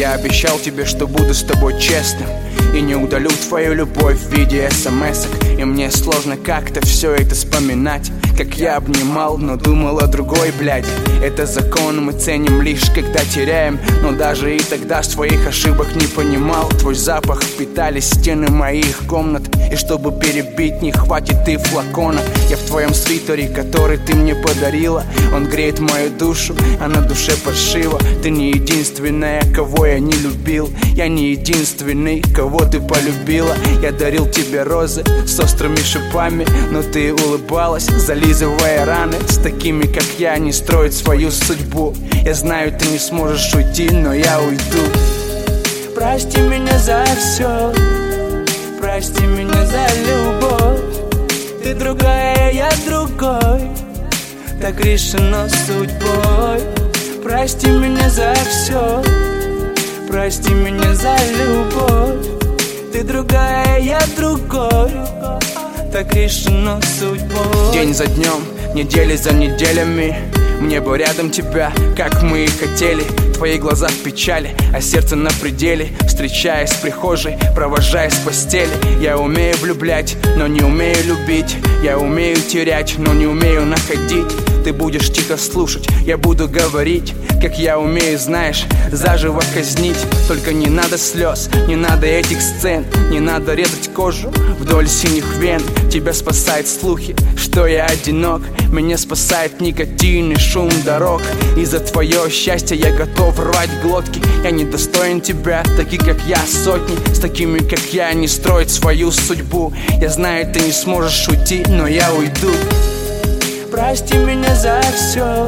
Я обещал тебе, что буду с тобой честным и не удалю твою любовь в виде смс-ок. И мне сложно как-то все это вспоминать, как я обнимал, но думал о другой, блядь. Это закон, мы ценим лишь когда теряем, но даже и тогда своих ошибок не понимал. Твой запах впитали стены моих комнат, и чтобы перебить, не хватит и флакона. Я в твоем свитере, который ты мне подарила, он греет мою душу, а на душе паршиво. Ты не единственная, кого я не любил, я не единственный, кого ты полюбила. Я дарил тебе розы с острыми шипами, но ты улыбалась, зализывая раны. С такими, как я, не строить свою судьбу. Я знаю, ты не сможешь уйти, но я уйду. Прости меня за все, прости меня за любовь. Ты другая, я другой, так решено судьбой. Прости меня за все, прости меня за любовь. Ты другая, я другой, так решено судьбой. День за днем, недели за неделями, мне бы рядом тебя, как мы и хотели. Твои глаза в печали, а сердце на пределе. Встречаясь в прихожей, провожаясь в постели. Я умею влюблять, но не умею любить. Я умею терять, но не умею находить. Ты будешь тихо слушать, я буду говорить, как я умею, знаешь, заживо казнить. Только не надо слез, не надо этих сцен, не надо резать кожу вдоль синих вен. Тебя спасают слухи, что я одинок. Меня спасает никотин и шум дорог. И за твое счастье я готов рвать глотки. Я недостоин тебя, таких как я сотни. С такими как я не строить свою судьбу. Я знаю, ты не сможешь уйти, но я уйду. Прости меня за все,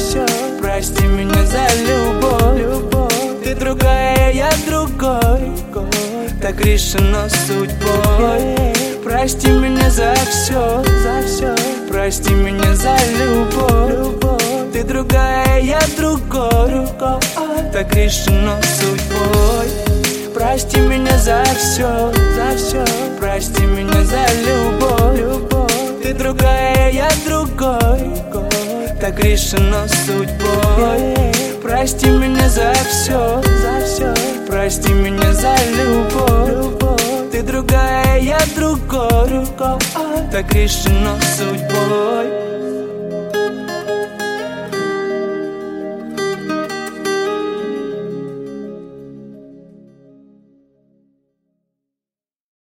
прости меня за любовь. Ты другая, я другой, так решено судьбой. Прости меня за все, прости меня за любовь. Ты другая, я другой, так решено судьбой. Прости меня за все, прости меня за любовь. Ты другая, я другой, так решено судьбой. Прости меня за все, прости меня за любовь. Ты другая, я другой, так решено судьбой.